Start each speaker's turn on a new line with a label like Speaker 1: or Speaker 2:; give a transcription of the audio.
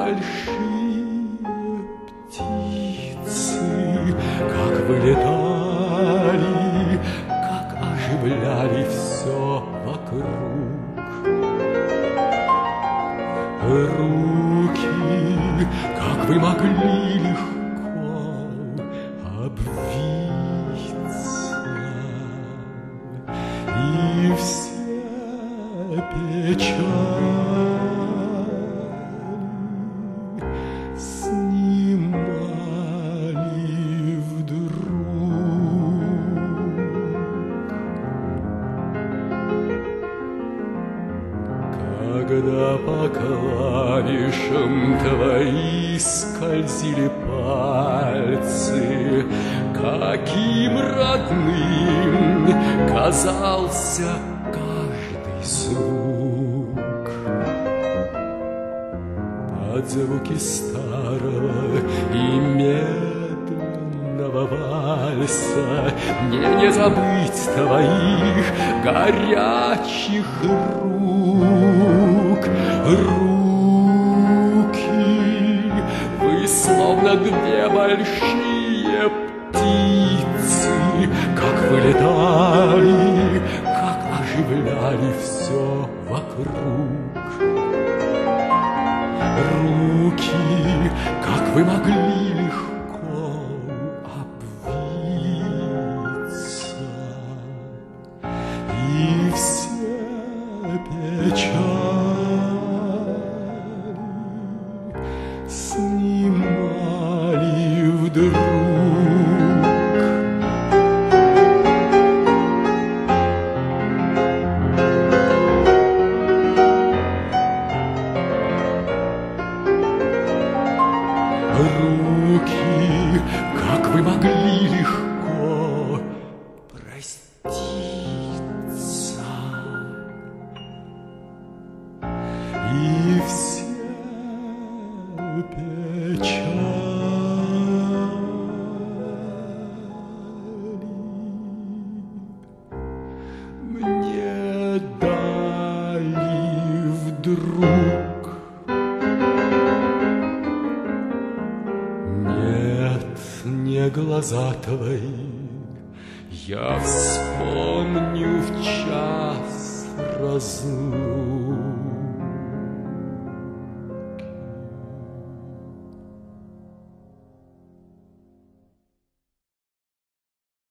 Speaker 1: большие птицы, как вылетали, как оживляли все вокруг. Руки, как вы могли легко обвиться, и все печали снимали вдруг. Когда по клавишам твои скользили пальцы, каким родным казался каждый звук. Под звуки старого и медленного вальса мне не забыть твоих горячих рук. Руки, вы словно две большие птицы, как вылетали, как оживляли все вокруг. Руки, как вы могли легко обвиться, и все печали снимали вдруг. Руки, как вы могли легко проститься, и все печали мне дали вдруг. Не глаза твои, я вспомню в час разлуки.